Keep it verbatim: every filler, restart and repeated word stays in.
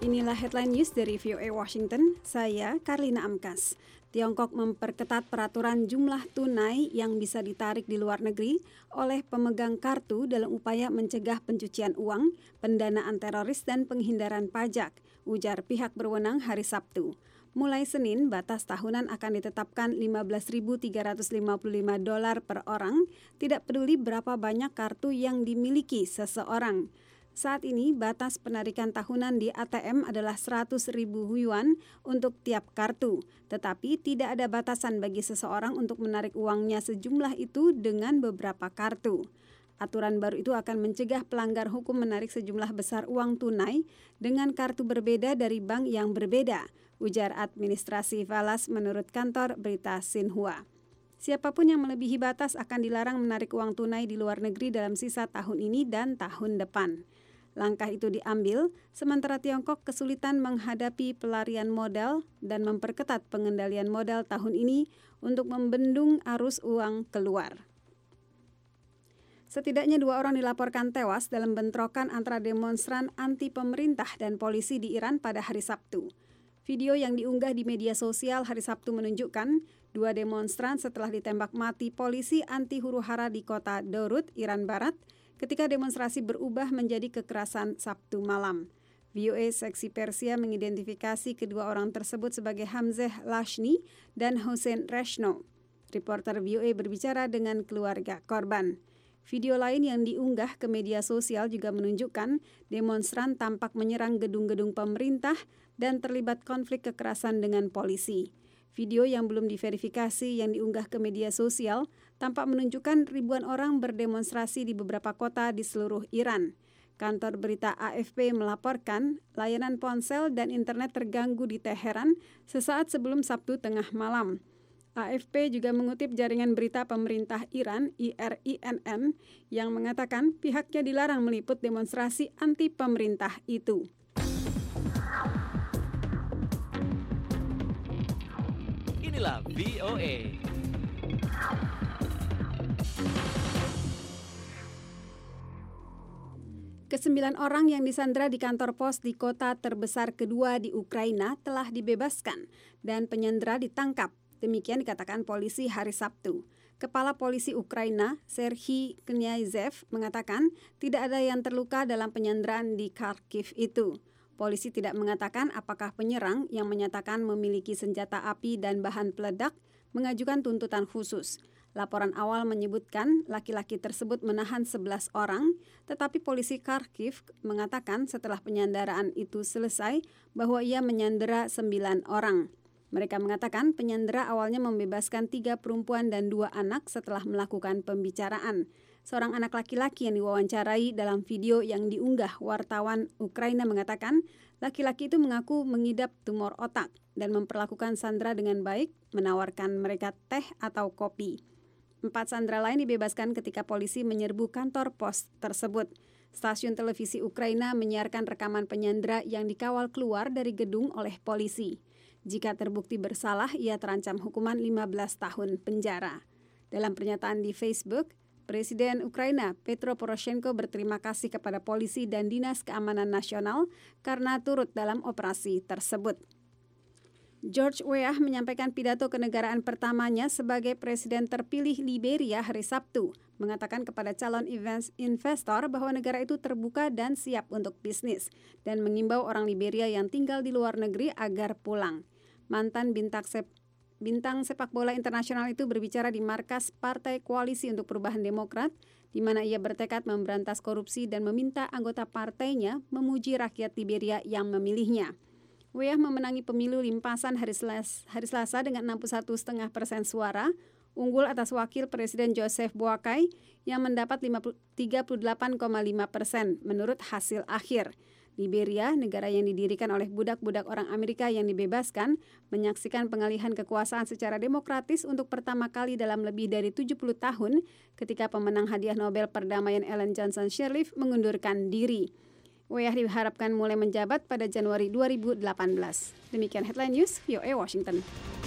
Inilah headline news dari V O A Washington, saya Karlina Amkas. Tiongkok memperketat peraturan jumlah tunai yang bisa ditarik di luar negeri oleh pemegang kartu dalam upaya mencegah pencucian uang, pendanaan teroris dan penghindaran pajak, ujar pihak berwenang hari Sabtu. Mulai Senin, batas tahunan akan ditetapkan lima belas ribu tiga ratus lima puluh lima dolar per orang, tidak peduli berapa banyak kartu yang dimiliki seseorang. Saat ini, batas penarikan tahunan di A T M adalah seratus ribu yuan untuk tiap kartu, tetapi tidak ada batasan bagi seseorang untuk menarik uangnya sejumlah itu dengan beberapa kartu. Aturan baru itu akan mencegah pelanggar hukum menarik sejumlah besar uang tunai dengan kartu berbeda dari bank yang berbeda, ujar administrasi falas menurut kantor berita Xinhua. Siapapun yang melebihi batas akan dilarang menarik uang tunai di luar negeri dalam sisa tahun ini dan tahun depan. Langkah itu diambil sementara Tiongkok kesulitan menghadapi pelarian modal dan memperketat pengendalian modal tahun ini untuk membendung arus uang keluar. Setidaknya dua orang dilaporkan tewas dalam bentrokan antara demonstran anti pemerintah dan polisi di Iran pada hari Sabtu. Video yang diunggah di media sosial hari Sabtu menunjukkan dua demonstran setelah ditembak mati polisi anti huru-hara di kota Dorut, Iran Barat, ketika demonstrasi berubah menjadi kekerasan Sabtu malam. V O A Seksi Persia mengidentifikasi kedua orang tersebut sebagai Hamzah Lashni dan Hossein Reshno. Reporter V O A berbicara dengan keluarga korban. Video lain yang diunggah ke media sosial juga menunjukkan demonstran tampak menyerang gedung-gedung pemerintah dan terlibat konflik kekerasan dengan polisi. Video yang belum diverifikasi yang diunggah ke media sosial tampak menunjukkan ribuan orang berdemonstrasi di beberapa kota di seluruh Iran. Kantor berita A F P melaporkan layanan ponsel dan internet terganggu di Teheran sesaat sebelum Sabtu tengah malam. A F P juga mengutip jaringan berita pemerintah Iran I R I N N yang mengatakan pihaknya dilarang meliput demonstrasi anti pemerintah itu. Inilah V O A. Kesembilan orang yang disandra di kantor pos di kota terbesar kedua di Ukraina telah dibebaskan dan penyandera ditangkap. Demikian dikatakan polisi hari Sabtu. Kepala Polisi Ukraina, Serhiy Knyazev, mengatakan tidak ada yang terluka dalam penyanderaan di Kharkiv itu. Polisi tidak mengatakan apakah penyerang yang menyatakan memiliki senjata api dan bahan peledak mengajukan tuntutan khusus. Laporan awal menyebutkan laki-laki tersebut menahan sebelas orang, tetapi polisi Kharkiv mengatakan setelah penyanderaan itu selesai bahwa ia menyandera sembilan orang. Mereka mengatakan penyandera awalnya membebaskan tiga perempuan dan dua anak setelah melakukan pembicaraan. Seorang anak laki-laki yang diwawancarai dalam video yang diunggah wartawan Ukraina mengatakan laki-laki itu mengaku mengidap tumor otak dan memperlakukan sandera dengan baik, menawarkan mereka teh atau kopi. Empat sandera lain dibebaskan ketika polisi menyerbu kantor pos tersebut. Stasiun televisi Ukraina menyiarkan rekaman penyandera yang dikawal keluar dari gedung oleh polisi. Jika terbukti bersalah, ia terancam hukuman lima belas tahun penjara. Dalam pernyataan di Facebook, Presiden Ukraina Petro Poroshenko berterima kasih kepada polisi dan Dinas Keamanan Nasional karena turut dalam operasi tersebut. George Weah menyampaikan pidato kenegaraan pertamanya sebagai presiden terpilih Liberia hari Sabtu, mengatakan kepada calon investor bahwa negara itu terbuka dan siap untuk bisnis, dan mengimbau orang Liberia yang tinggal di luar negeri agar pulang. Mantan bintang, sep, bintang sepak bola internasional itu berbicara di markas Partai Koalisi untuk Perubahan Demokrat, di mana ia bertekad memberantas korupsi dan meminta anggota partainya memuji rakyat Liberia yang memilihnya. Weah memenangi pemilu limpasan hari Selasa, hari Selasa dengan enam puluh satu koma lima persen suara, unggul atas wakil Presiden Joseph Boakai yang mendapat tiga puluh delapan koma lima persen menurut hasil akhir. Liberia, negara yang didirikan oleh budak-budak orang Amerika yang dibebaskan, menyaksikan pengalihan kekuasaan secara demokratis untuk pertama kali dalam lebih dari tujuh puluh tahun ketika pemenang hadiah Nobel Perdamaian Ellen Johnson Sirleaf mengundurkan diri. Weah diharapkan mulai menjabat pada Januari dua ribu delapan belas. Demikian headline news V O A Washington.